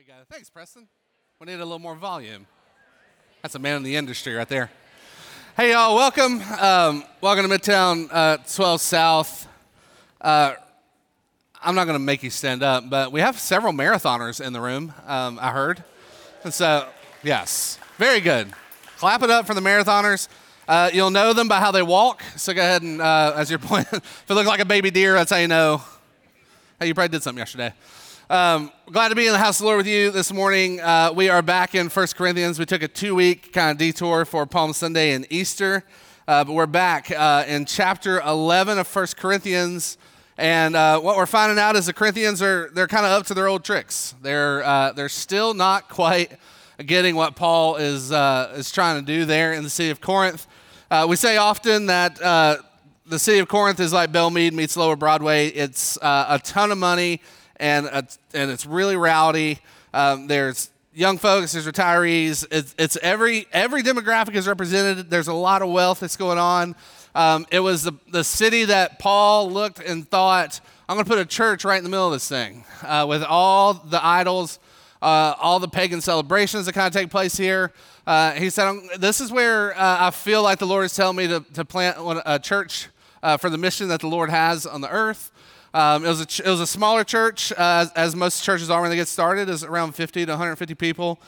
go. Thanks, Preston. We need a little more volume. That's a man in the industry right there. Hey, y'all, welcome. Welcome to Midtown 12 South. I'm not going to make you stand up, but we have several marathoners in the room, I heard. And so, yes, very good. Clap it up for the marathoners. You'll know them by how they walk. So go ahead and, as you're pointing, if it looks like a baby deer, that's how you know. Hey, you probably did something yesterday. Glad to be in the house of the Lord with you this morning. We are back in 1 Corinthians. We took a 2-week kind of detour for Palm Sunday and Easter, but we're back in chapter 11 of 1 Corinthians. And what we're finding out is the Corinthians they're kind of up to their old tricks. They're still not quite getting what Paul is trying to do there in the city of Corinth. We say often that the city of Corinth is like Belle Meade meets Lower Broadway. It's a ton of money. And it's really rowdy. There's young folks, there's retirees. It's every demographic is represented. There's a lot of wealth that's going on. It was the city that Paul looked and thought, I'm going to put a church right in the middle of this thing with all the idols, all the pagan celebrations that kind of take place here. He said, this is where I feel like the Lord is telling me to plant a church for the mission that the Lord has on the earth. It was a smaller church, as most churches are when they get started. It was around 50 to 150 people.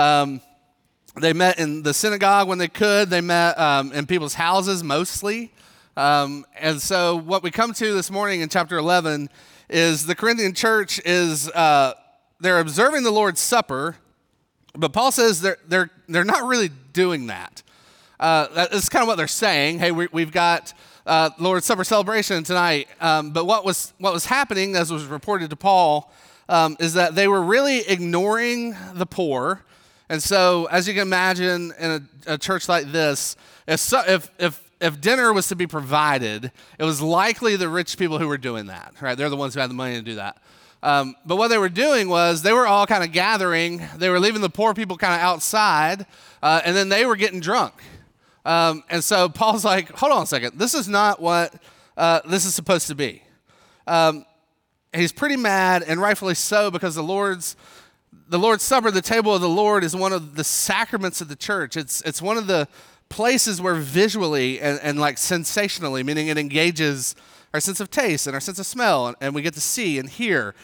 They met in the synagogue when they could. They met in people's houses mostly. And so what we come to this morning in chapter 11 is the Corinthian church is they're observing the Lord's Supper, but Paul says they're not really doing that. That's kind of what they're saying. Hey, we've got Lord's Supper celebration tonight. But what was happening, as was reported to Paul, is that they were really ignoring the poor. And so, as you can imagine, in a church like this, if dinner was to be provided, it was likely the rich people who were doing that. Right? They're the ones who had the money to do that. But what they were doing was they were all kind of gathering. They were leaving the poor people kind of outside, and then they were getting drunk. And so Paul's like, hold on a second. This is not what this is supposed to be. He's pretty mad, and rightfully so, because the Lord's Supper, the table of the Lord, is one of the sacraments of the church. It's one of the places where visually and like sensationally, meaning it engages our sense of taste and our sense of smell, and we get to see and hear.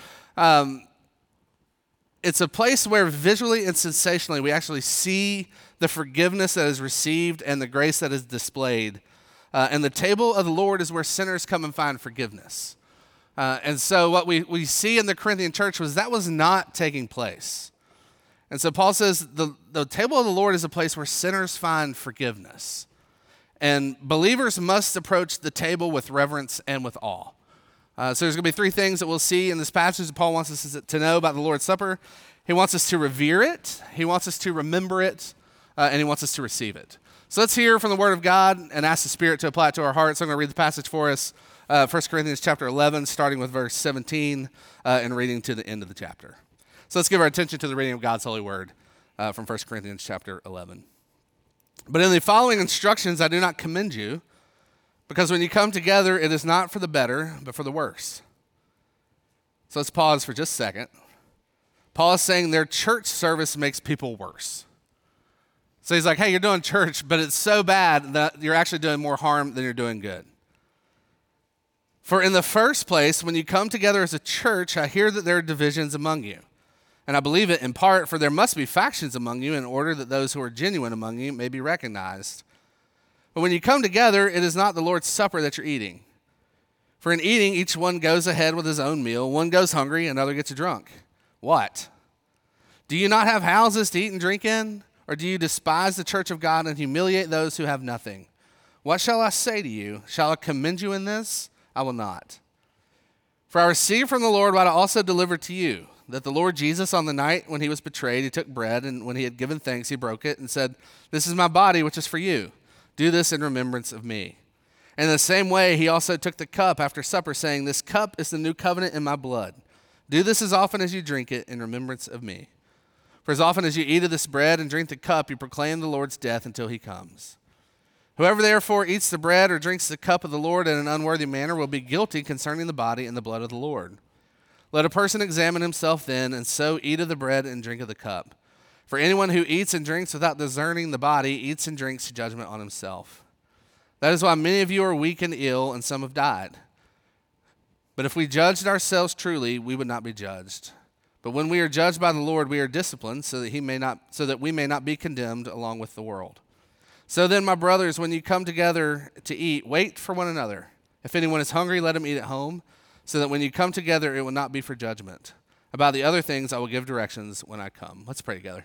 It's a place where visually and sensationally we actually see the forgiveness that is received and the grace that is displayed. And the table of the Lord is where sinners come and find forgiveness. And so what we see in the Corinthian church was not taking place. And so Paul says the table of the Lord is a place where sinners find forgiveness. And believers must approach the table with reverence and with awe. So there's going to be 3 things that we'll see in this passage that Paul wants us to know about the Lord's Supper. He wants us to revere it, he wants us to remember it, and he wants us to receive it. So let's hear from the Word of God and ask the Spirit to apply it to our hearts. I'm going to read the passage for us, 1 Corinthians chapter 11, starting with verse 17 and reading to the end of the chapter. So let's give our attention to the reading of God's holy word from 1 Corinthians chapter 11. But in the following instructions I do not commend you, because when you come together, it is not for the better, but for the worse. So let's pause for just a second. Paul is saying their church service makes people worse. So he's like, hey, you're doing church, but it's so bad that you're actually doing more harm than you're doing good. For in the first place, when you come together as a church, I hear that there are divisions among you. And I believe it in part, for there must be factions among you in order that those who are genuine among you may be recognized. But when you come together, it is not the Lord's Supper that you're eating. For in eating, each one goes ahead with his own meal. One goes hungry, another gets drunk. What? Do you not have houses to eat and drink in? Or do you despise the church of God and humiliate those who have nothing? What shall I say to you? Shall I commend you in this? I will not. For I received from the Lord what I also delivered to you, that the Lord Jesus, on the night when he was betrayed, he took bread, and when he had given thanks, he broke it and said, this is my body, which is for you. Do this in remembrance of me. And in the same way, he also took the cup after supper, saying, this cup is the new covenant in my blood. Do this as often as you drink it in remembrance of me. For as often as you eat of this bread and drink the cup, you proclaim the Lord's death until he comes. Whoever therefore eats the bread or drinks the cup of the Lord in an unworthy manner will be guilty concerning the body and the blood of the Lord. Let a person examine himself then, and so eat of the bread and drink of the cup. For anyone who eats and drinks without discerning the body eats and drinks judgment on himself. That is why many of you are weak and ill, and some have died. But if we judged ourselves truly, we would not be judged. But when we are judged by the Lord, we are disciplined so that we may not be condemned along with the world. So then, my brothers, when you come together to eat, wait for one another. If anyone is hungry, let him eat at home, so that when you come together, it will not be for judgment. About the other things, I will give directions when I come. Let's pray together.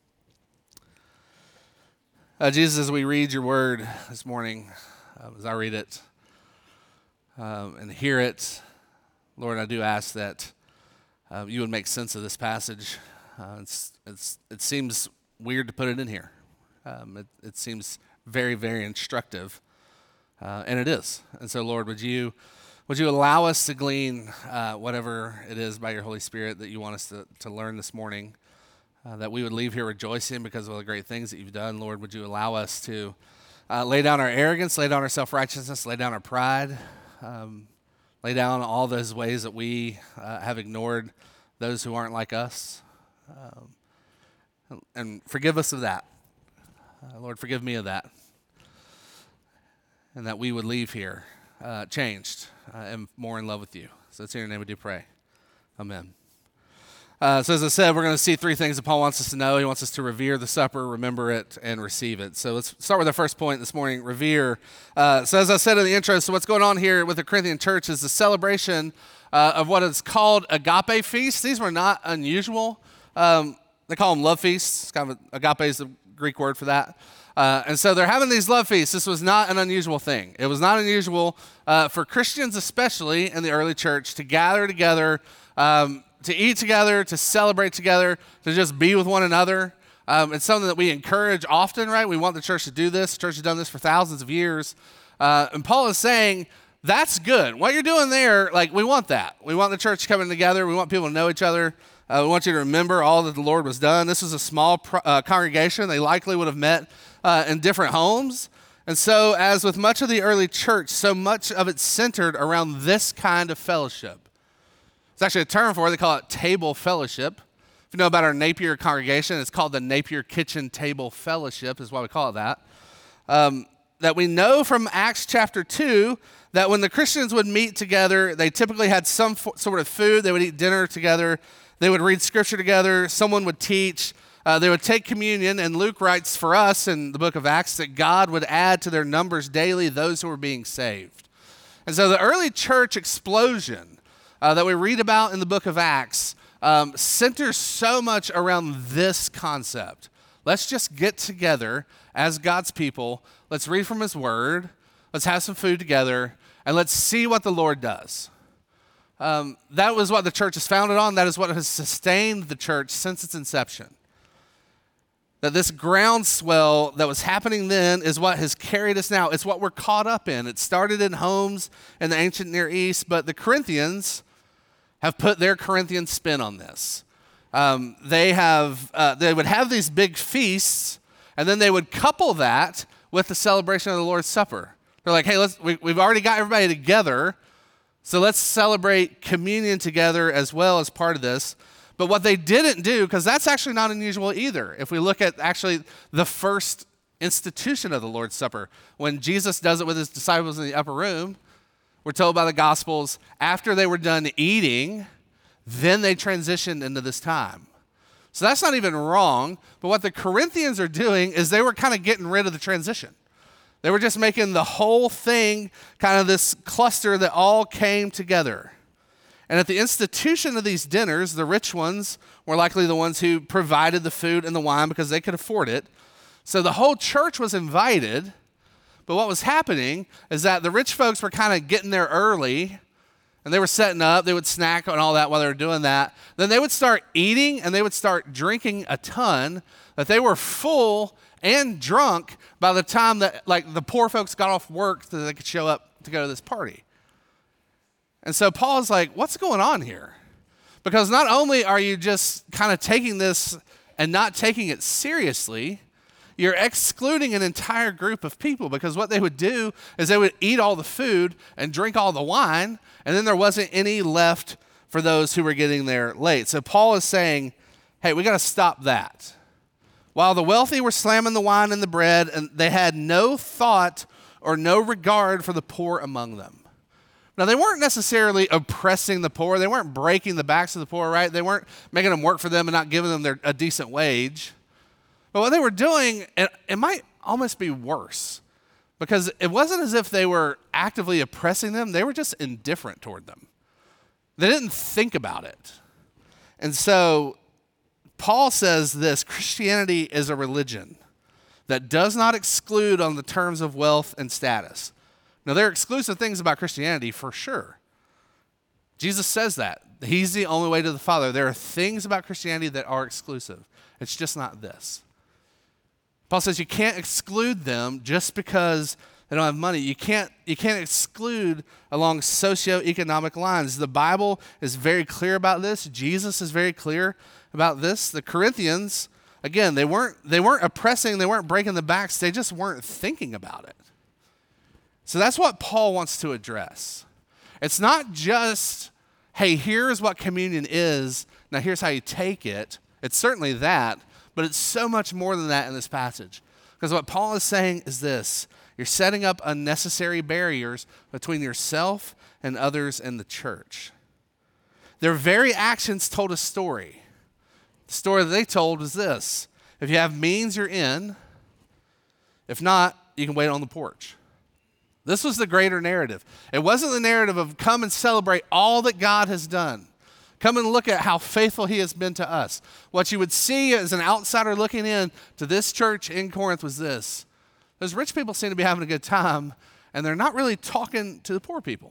Jesus, as we read your word this morning, as I read it and hear it, Lord, I do ask that you would make sense of this passage. It seems weird to put it in here. It seems very, very instructive, and it is. And so, Lord, would you allow us to glean whatever it is by your Holy Spirit that you want us to learn this morning, that we would leave here rejoicing because of all the great things that you've done. Lord, would you allow us to lay down our arrogance, lay down our self-righteousness, lay down our pride, lay down all those ways that we have ignored those who aren't like us, and forgive us of that. Lord, forgive me of that, and that we would leave here changed and more in love with you. So it's in your name we do pray. Amen. So as I said, we're going to see three things that Paul wants us to know. He wants us to revere the supper, remember it, and receive it. So let's start with our first point this morning, revere. So as I said in the intro, so what's going on here with the Corinthian church is the celebration of what is called agape feasts. These were not unusual. They call them love feasts. It's kind of agape is the Greek word for that. And so they're having these love feasts. This was not an unusual thing. It was not unusual for Christians, especially in the early church, to gather together, to eat together, to celebrate together, to just be with one another. It's something that we encourage often, right? We want the church to do this. The church has done this for thousands of years. And Paul is saying, that's good. What you're doing there, like, we want that. We want the church coming together. We want people to know each other. We want you to remember all that the Lord was done. This was a small congregation. They likely would have met in different homes. And so, as with much of the early church, so much of it centered around this kind of fellowship. It's actually a term for it. They call it table fellowship. If you know about our Napier congregation, it's called the Napier Kitchen Table Fellowship is why we call it that. That we know from Acts chapter 2 that when the Christians would meet together, they typically had some sort of food. They would eat dinner together. They would read scripture together. Someone would teach. They would take communion. And Luke writes for us in the book of Acts that God would add to their numbers daily those who were being saved. And so the early church explosion that we read about in the book of Acts centers so much around this concept. Let's just get together as God's people. Let's read from his word. Let's have some food together. And let's see what the Lord does. That was what the church is founded on. That is what has sustained the church since its inception. That this groundswell that was happening then is what has carried us now. It's what we're caught up in. It started in homes in the ancient Near East, but the Corinthians have put their Corinthian spin on this. They would have these big feasts, and then they would couple that with the celebration of the Lord's Supper. They're like, hey, we've already got everybody together, so let's celebrate communion together as well as part of this. But what they didn't do, because that's actually not unusual either, if we look at actually the first institution of the Lord's Supper, when Jesus does it with his disciples in the upper room, we're told by the Gospels, after they were done eating, then they transitioned into this time. So that's not even wrong, but what the Corinthians are doing is they were kind of getting rid of the transition. They were just making the whole thing kind of this cluster that all came together. And at the institution of these dinners, the rich ones were likely the ones who provided the food and the wine because they could afford it. So the whole church was invited, but what was happening is that the rich folks were kind of getting there early, and they were setting up. They would snack and all that while they were doing that. Then they would start eating, and they would start drinking a ton, that they were full and drunk by the time that, like, the poor folks got off work so they could show up to go to this party. And so Paul's like, what's going on here? Because not only are you just kind of taking this and not taking it seriously, you're excluding an entire group of people, because what they would do is they would eat all the food and drink all the wine, and then there wasn't any left for those who were getting there late. So Paul is saying, hey, we got to stop that. While the wealthy were slamming the wine and the bread, and they had no thought or no regard for the poor among them. Now, they weren't necessarily oppressing the poor. They weren't breaking the backs of the poor, right? They weren't making them work for them and not giving them a decent wage. But what they were doing, it might almost be worse, because it wasn't as if they were actively oppressing them. They were just indifferent toward them. They didn't think about it. And so Paul says this: Christianity is a religion that does not exclude on the terms of wealth and status. Now, there are exclusive things about Christianity for sure. Jesus says that. He's the only way to the Father. There are things about Christianity that are exclusive. It's just not this. Paul says you can't exclude them just because they don't have money. You can't exclude along socioeconomic lines. The Bible is very clear about this. Jesus is very clear about this. The Corinthians, again, they weren't oppressing, they weren't breaking the backs, they just weren't thinking about it. So that's what Paul wants to address. It's not just, hey, here's what communion is, now here's how you take it. It's certainly that, but it's so much more than that in this passage. Because what Paul is saying is this: you're setting up unnecessary barriers between yourself and others in the church. Their very actions told a story. The story that they told was this: if you have means, you're in. If not, you can wait on the porch. This was the greater narrative. It wasn't the narrative of come and celebrate all that God has done. Come and look at how faithful he has been to us. What you would see as an outsider looking in to this church in Corinth was this: those rich people seem to be having a good time, and they're not really talking to the poor people.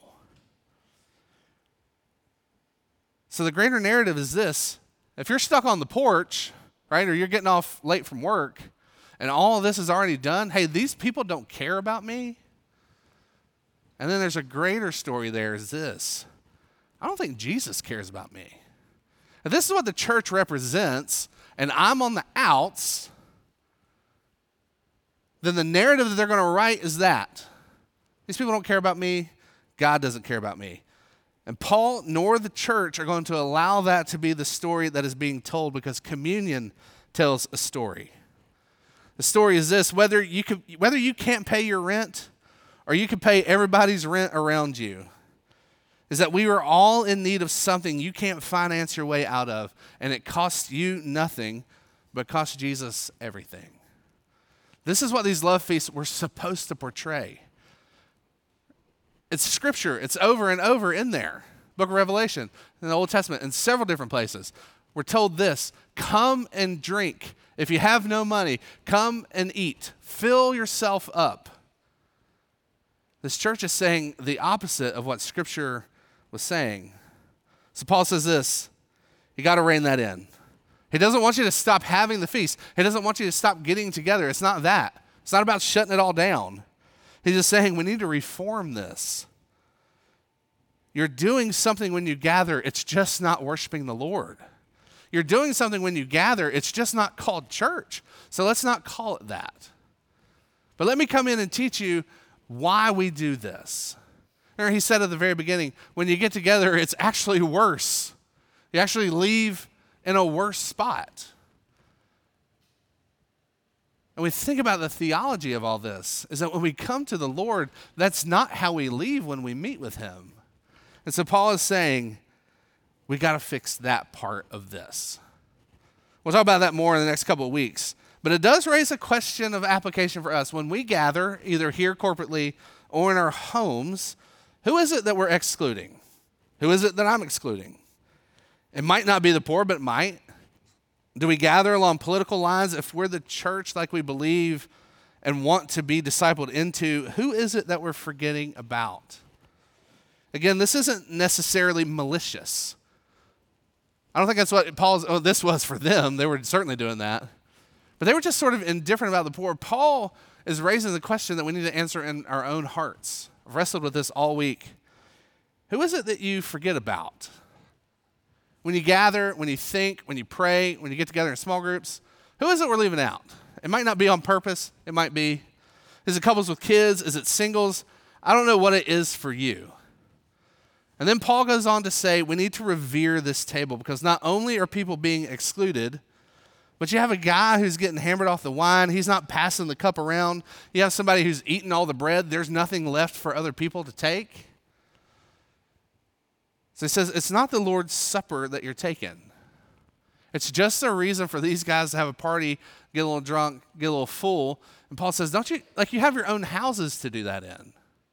So the greater narrative is this: if you're stuck on the porch, right, or you're getting off late from work, and all of this is already done, hey, these people don't care about me. And then there's a greater story there is this: I don't think Jesus cares about me. If this is what the church represents, and I'm on the outs, then the narrative that they're going to write is that these people don't care about me, God doesn't care about me. And Paul nor the church are going to allow that to be the story that is being told, because communion tells a story. The story is this: whether you can't pay your rent or you can pay everybody's rent around you, is that we are all in need of something you can't finance your way out of, and it costs you nothing, but costs Jesus everything. This is what these love feasts were supposed to portray. It's scripture. It's over and over in there. Book of Revelation, in the Old Testament, in several different places. We're told this: come and drink. If you have no money, come and eat. Fill yourself up. This church is saying the opposite of what Scripture was saying. So Paul says this: you got to rein that in. He doesn't want you to stop having the feast. He doesn't want you to stop getting together. It's not that. It's not about shutting it all down. He's just saying we need to reform this. You're doing something when you gather. It's just not worshiping the Lord. You're doing something when you gather. It's just not called church. So let's not call it that. But let me come in and teach you why we do this. Remember, he said at the very beginning, when you get together, it's actually worse. You actually leave in a worse spot. And we think about the theology of all this, is that when we come to the Lord, that's not how we leave when we meet with him. And so Paul is saying, we got to fix that part of this. We'll talk about that more in the next couple of weeks. But it does raise a question of application for us. When we gather, either here corporately or in our homes, who is it that we're excluding? Who is it that I'm excluding? It might not be the poor, but it might. Do we gather along political lines? If we're the church like we believe and want to be discipled into, who is it that we're forgetting about? Again, this isn't necessarily malicious. I don't think that's what this was for them. They were certainly doing that. But they were just sort of indifferent about the poor. Paul is raising the question that we need to answer in our own hearts. I've wrestled with this all week. Who is it that you forget about? When you gather, when you think, when you pray, when you get together in small groups, who is it we're leaving out? It might not be on purpose. It might be. Is it couples with kids? Is it singles? I don't know what it is for you. And then Paul goes on to say we need to revere this table because not only are people being excluded, but you have a guy who's getting hammered off the wine. He's not passing the cup around. You have somebody who's eating all the bread. There's nothing left for other people to take. So he says, it's not the Lord's Supper that you're taking. It's just a reason for these guys to have a party, get a little drunk, get a little full. And Paul says, don't you, like you have your own houses to do that in.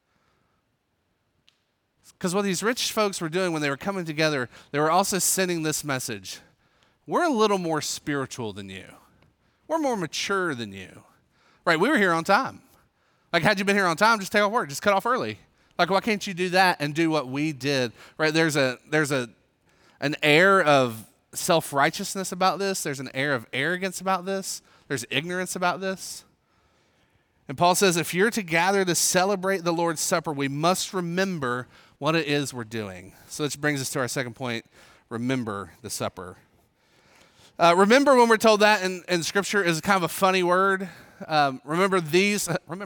Because what these rich folks were doing when they were coming together, they were also sending this message. We're a little more spiritual than you. We're more mature than you. Right, we were here on time. Like, had you been here on time, just take off work, just cut off early. Like, why can't you do that and do what we did? Right, there's an air of self-righteousness about this. There's an air of arrogance about this. There's ignorance about this. And Paul says, if you're to gather to celebrate the Lord's Supper, we must remember what it is we're doing. So this brings us to our second point, remember the supper. Remember, when we're told that in Scripture, is kind of a funny word. Remember, these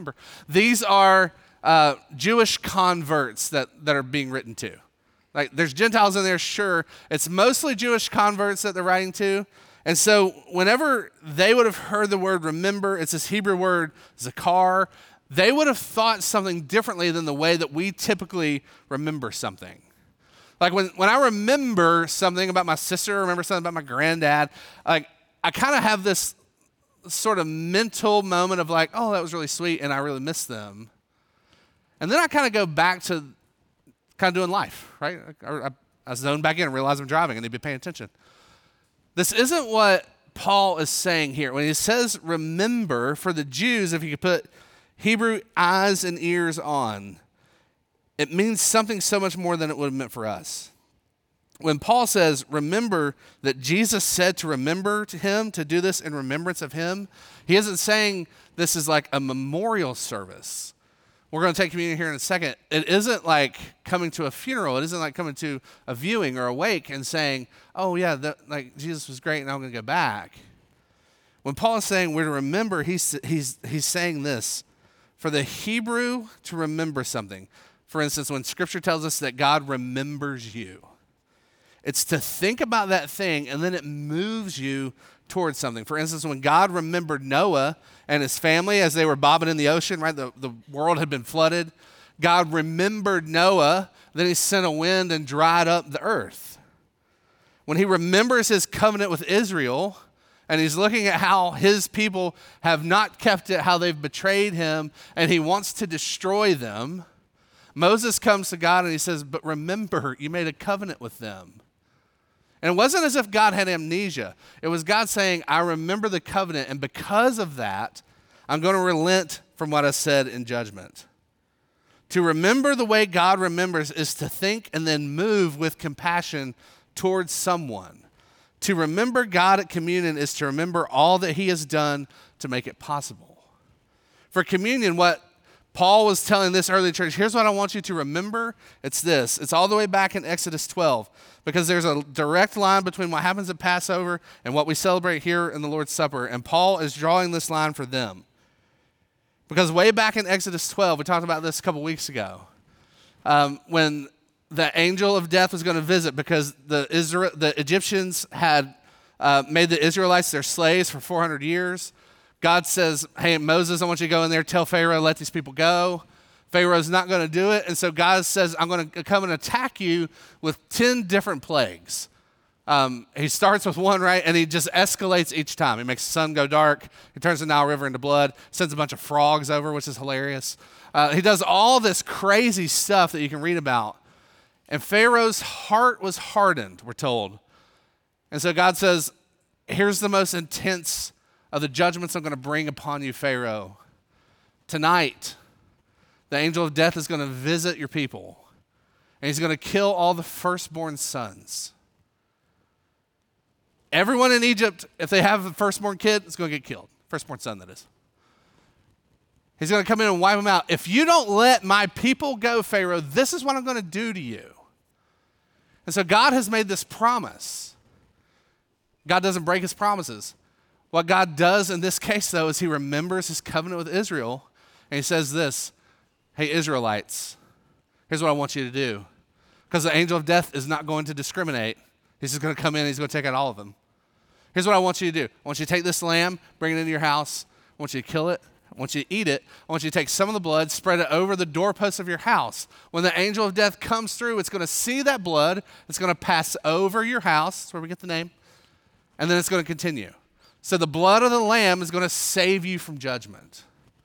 are Jewish converts that are being written to. Like, there's Gentiles in there, sure. It's mostly Jewish converts that they're writing to. And so whenever they would have heard the word remember, it's this Hebrew word, zakar, they would have thought something differently than the way that we typically remember something. Like when I remember something about my sister, remember something about my granddad, like I kind of have this sort of mental moment of like, oh, that was really sweet, and I really miss them. And then I kind of go back to kind of doing life, right? I zone back in and realize I'm driving and need to be paying attention. This isn't what Paul is saying here. When he says remember, for the Jews, if you could put Hebrew eyes and ears on, it means something so much more than it would have meant for us. When Paul says, remember that Jesus said to remember to him, to do this in remembrance of him, he isn't saying this is like a memorial service. We're going to take communion here in a second. It isn't like coming to a funeral. It isn't like coming to a viewing or a wake and saying, oh yeah, like Jesus was great and I'm going to go back. When Paul is saying we're to remember, he's saying this. For the Hebrew to remember something. For instance, when Scripture tells us that God remembers you, it's to think about that thing and then it moves you towards something. For instance, when God remembered Noah and his family as they were bobbing in the ocean, right? The world had been flooded. God remembered Noah, then he sent a wind and dried up the earth. When he remembers his covenant with Israel, and he's looking at how his people have not kept it, how they've betrayed him, and he wants to destroy them, Moses comes to God and he says, but remember, you made a covenant with them. And it wasn't as if God had amnesia. It was God saying, I remember the covenant, and because of that, I'm going to relent from what I said in judgment. To remember the way God remembers is to think and then move with compassion towards someone. To remember God at communion is to remember all that he has done to make it possible. For communion, what Paul was telling this early church, here's what I want you to remember. It's this. It's all the way back in Exodus 12, because there's a direct line between what happens at Passover and what we celebrate here in the Lord's Supper, and Paul is drawing this line for them. Because way back in Exodus 12, we talked about this a couple weeks ago, when the angel of death was going to visit because the Egyptians had made the Israelites their slaves for 400 years. God says, hey, Moses, I want you to go in there, tell Pharaoh, let these people go. Pharaoh's not going to do it. And so God says, I'm going to come and attack you with 10 different plagues. He starts with one, right? And he just escalates each time. He makes the sun go dark. He turns the Nile River into blood. Sends a bunch of frogs over, which is hilarious. He does all this crazy stuff that you can read about. And Pharaoh's heart was hardened, we're told. And so God says, here's the most intense of the judgments I'm going to bring upon you, Pharaoh. Tonight, the angel of death is going to visit your people, and he's going to kill all the firstborn sons. Everyone in Egypt, if they have a firstborn kid, is going to get killed. Firstborn son, that is. He's going to come in and wipe them out. If you don't let my people go, Pharaoh, this is what I'm going to do to you. And so God has made this promise. God doesn't break his promises. What God does in this case, though, is he remembers his covenant with Israel, and he says this, hey, Israelites, here's what I want you to do. because the angel of death is not going to discriminate. He's just going to come in and he's going to take out all of them. Here's what I want you to do. I want you to take this lamb, bring it into your house. I want you to kill it. I want you to eat it. I want you to take some of the blood, spread it over the doorposts of your house. When the angel of death comes through, it's going to see that blood. It's going to pass over your house. That's where we get the name. And then it's going to continue. So the blood of the lamb is going to save you from judgment.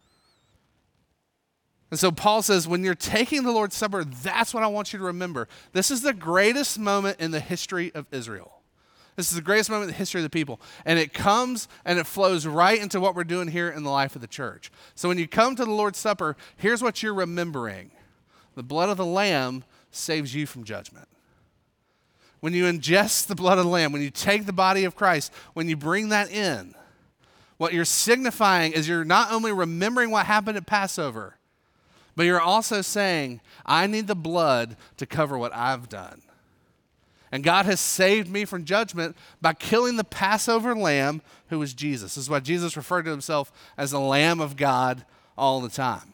And so Paul says, when you're taking the Lord's Supper, that's what I want you to remember. This is the greatest moment in the history of Israel. This is the greatest moment in the history of the people. And it comes and it flows right into what we're doing here in the life of the church. So when you come to the Lord's Supper, here's what you're remembering. The blood of the lamb saves you from judgment. When you ingest the blood of the lamb, when you take the body of Christ, when you bring that in, what you're signifying is you're not only remembering what happened at Passover, but you're also saying, I need the blood to cover what I've done. And God has saved me from judgment by killing the Passover lamb, who was Jesus. This is why Jesus referred to himself as the Lamb of God all the time.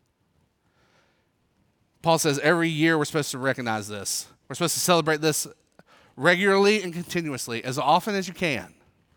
Paul says every year we're supposed to recognize this. We're supposed to celebrate this regularly and continuously, as often as you can.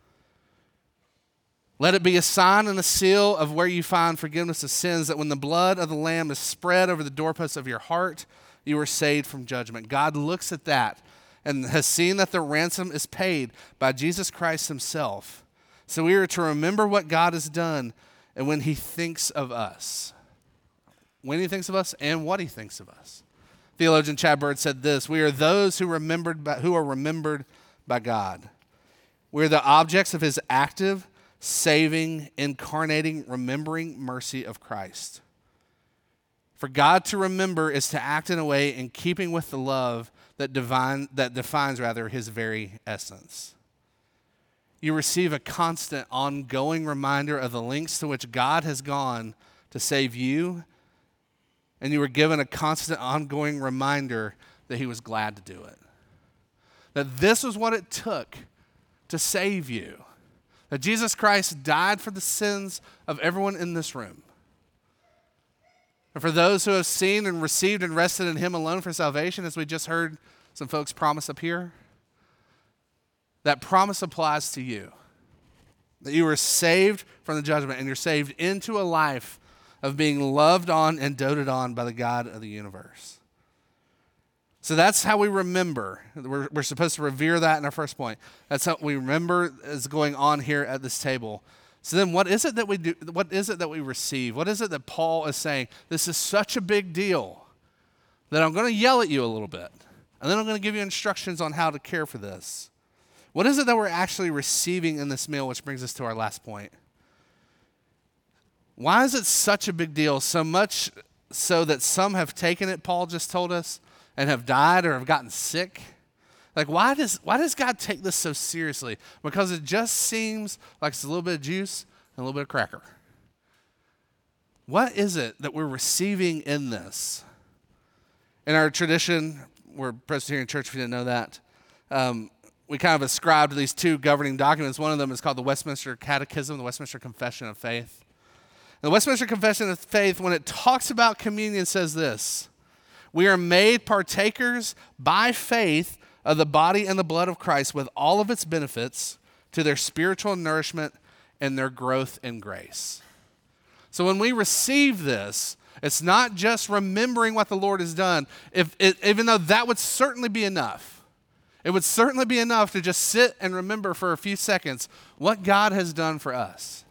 Let it be a sign and a seal of where you find forgiveness of sins, that when the blood of the lamb is spread over the doorposts of your heart, you are saved from judgment. God looks at that and has seen that the ransom is paid by Jesus Christ himself. So we are to remember what God has done and when he thinks of us. When he thinks of us and what he thinks of us. Theologian Chad Bird said this: we are those who are remembered by God. We are the objects of his active, saving, incarnating, remembering mercy of Christ. For God to remember is to act in a way in keeping with the love that defines his very essence. You receive a constant, ongoing reminder of the lengths to which God has gone to save you, and you were given a constant, ongoing reminder that he was glad to do it. That this was what it took to save you. That Jesus Christ died for the sins of everyone in this room. And for those who have seen and received and rested in him alone for salvation, as we just heard some folks promise up here, that promise applies to you. That you were saved from the judgment and you're saved into a life of being loved on and doted on by the God of the universe. So that's how we remember. We're supposed to revere that in our first point. That's how we remember is going on here at this table. So then what is it that we do? What is it that we receive? What is it that Paul is saying? This is such a big deal that I'm going to yell at you a little bit. And then I'm going to give you instructions on how to care for this. What is it that we're actually receiving in this meal, which brings us to our last point? Why is it such a big deal? So much so that some have taken it, Paul just told us, and have died or have gotten sick. Like, why does God take this so seriously? Because it just seems like it's a little bit of juice and a little bit of cracker. What is it that we're receiving in this? In our tradition, we're Presbyterian Church, if you didn't know that, we kind of ascribe to these two governing documents. One of them is called the Westminster Catechism, the Westminster Confession of Faith. And the Westminster Confession of Faith, when it talks about communion, says this: we are made partakers by faith of the body and the blood of Christ with all of its benefits to their spiritual nourishment and their growth in grace. So when we receive this, it's not just remembering what the Lord has done, even though that would certainly be enough. It would certainly be enough to just sit and remember for a few seconds what God has done for us.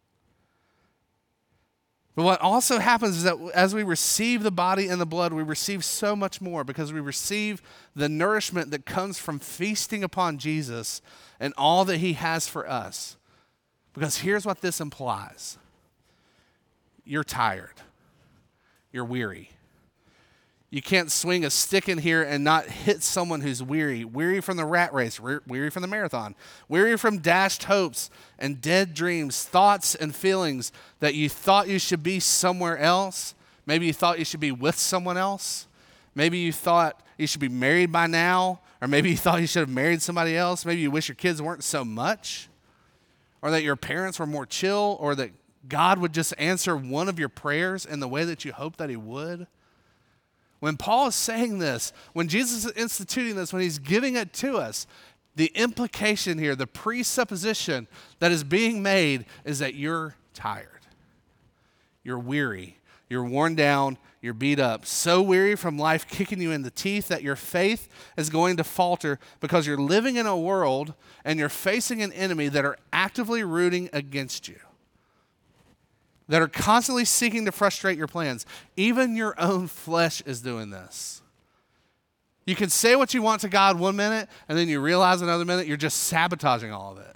But what also happens is that as we receive the body and the blood, we receive so much more, because we receive the nourishment that comes from feasting upon Jesus and all that he has for us. Because here's what this implies. You're tired. You're weary. You can't swing a stick in here and not hit someone who's weary. Weary from the rat race, weary from the marathon, weary from dashed hopes and dead dreams, thoughts and feelings that you thought you should be somewhere else. Maybe you thought you should be with someone else. Maybe you thought you should be married by now, or maybe you thought you should have married somebody else. Maybe you wish your kids weren't so much, or that your parents were more chill, or that God would just answer one of your prayers in the way that you hoped that he would. When Paul is saying this, when Jesus is instituting this, when he's giving it to us, the implication here, the presupposition that is being made is that you're tired. You're weary. You're worn down. You're beat up. So weary from life kicking you in the teeth that your faith is going to falter because you're living in a world and you're facing an enemy that are actively rooting against you, that are constantly seeking to frustrate your plans. Even your own flesh is doing this. You can say what you want to God one minute, and then you realize another minute you're just sabotaging all of it.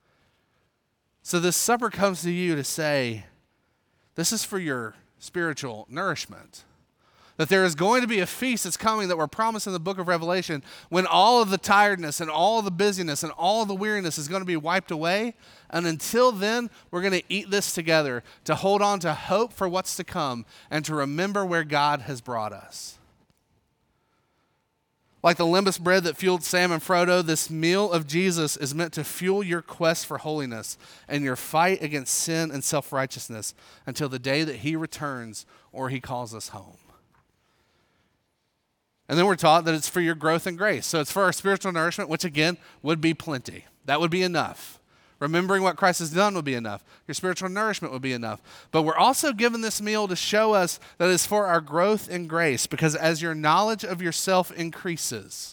So this supper comes to you to say, this is for your spiritual nourishment. That there is going to be a feast that's coming that we're promised in the book of Revelation when all of the tiredness and all of the busyness and all of the weariness is going to be wiped away. And until then, we're going to eat this together to hold on to hope for what's to come and to remember where God has brought us. Like the limbus bread that fueled Sam and Frodo, this meal of Jesus is meant to fuel your quest for holiness and your fight against sin and self-righteousness until the day that he returns or he calls us home. And then we're taught that it's for your growth and grace. So it's for our spiritual nourishment, which again would be plenty. That would be enough. Remembering what Christ has done would be enough. Your spiritual nourishment would be enough. But we're also given this meal to show us that it's for our growth in grace, because as your knowledge of yourself increases,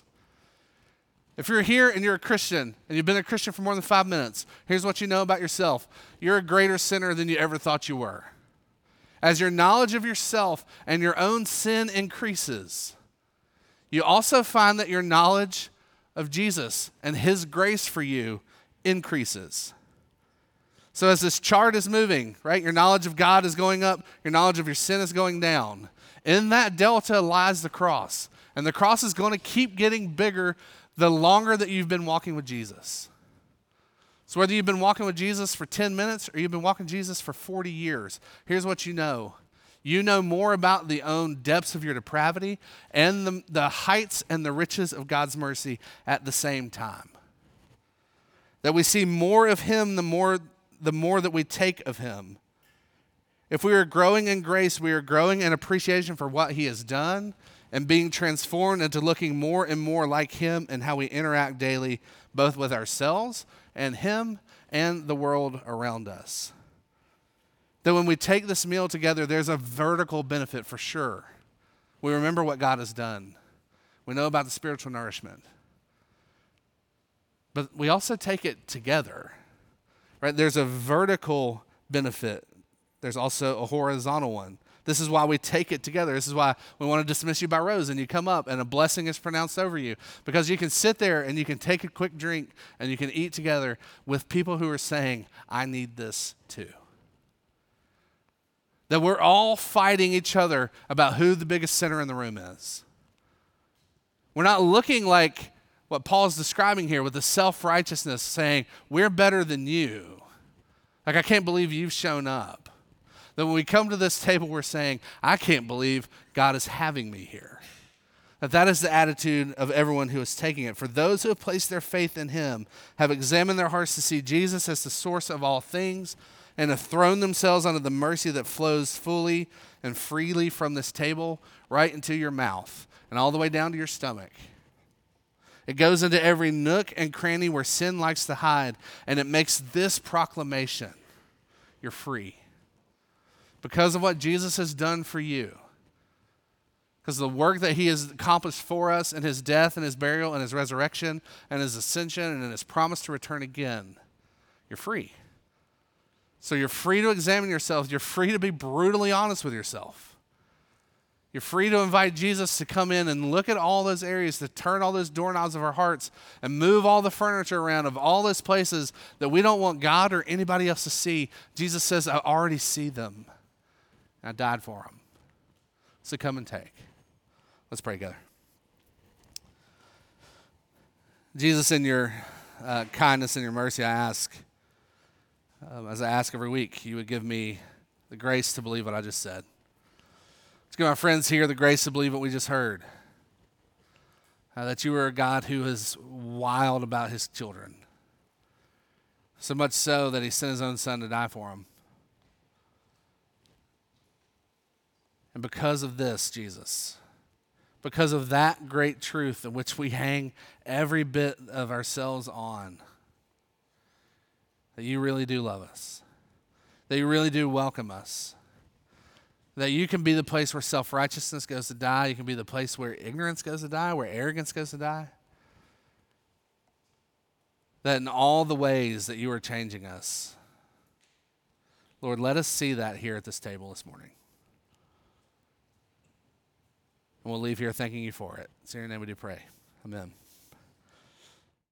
if you're here and you're a Christian and you've been a Christian for more than 5 minutes, here's what you know about yourself. You're a greater sinner than you ever thought you were. As your knowledge of yourself and your own sin increases, you also find that your knowledge of Jesus and his grace for you increases. So as this chart is moving, right, your knowledge of God is going up, your knowledge of your sin is going down. In that delta lies the cross. And the cross is going to keep getting bigger the longer that you've been walking with Jesus. So whether you've been walking with Jesus for 10 minutes or you've been walking with Jesus for 40 years, here's what you know. You know more about the own depths of your depravity and the heights and the riches of God's mercy at the same time. That we see more of him the more that we take of him. If we are growing in grace, we are growing in appreciation for what he has done and being transformed into looking more and more like him and how we interact daily, both with ourselves and him and the world around us. That when we take this meal together, there's a vertical benefit for sure. We remember what God has done. We know about the spiritual nourishment. But we also take it together, right? There's a vertical benefit. There's also a horizontal one. This is why we take it together. This is why we want to dismiss you by rows and you come up and a blessing is pronounced over you, because you can sit there and you can take a quick drink and you can eat together with people who are saying, I need this too. That we're all fighting each other about who the biggest sinner in the room is. We're not looking like what Paul's describing here with the self-righteousness, saying, we're better than you. Like, I can't believe you've shown up. That when we come to this table, we're saying, I can't believe God is having me here. That is the attitude of everyone who is taking it. For those who have placed their faith in him, have examined their hearts to see Jesus as the source of all things, and have thrown themselves under the mercy that flows fully and freely from this table right into your mouth and all the way down to your stomach. It goes into every nook and cranny where sin likes to hide, and it makes this proclamation: you're free. Because of what Jesus has done for you, because of the work that he has accomplished for us in his death and his burial and his resurrection and his ascension and in his promise to return again, you're free. So you're free to examine yourself. You're free to be brutally honest with yourself. You're free to invite Jesus to come in and look at all those areas, to turn all those doorknobs of our hearts and move all the furniture around of all those places that we don't want God or anybody else to see. Jesus says, I already see them. I died for them. So come and take. Let's pray together. Jesus, in your kindness and your mercy, I ask, as I ask every week, you would give me the grace to believe what I just said. Let's give my friends here the grace to believe what we just heard. That you are a God who is wild about his children. So much so that he sent his own son to die for them. And because of this, Jesus, because of that great truth in which we hang every bit of ourselves on, that you really do love us, that you really do welcome us, that you can be the place where self-righteousness goes to die, you can be the place where ignorance goes to die, where arrogance goes to die, that in all the ways that you are changing us, Lord, let us see that here at this table this morning. And we'll leave here thanking you for it. It's in your name we do pray. Amen.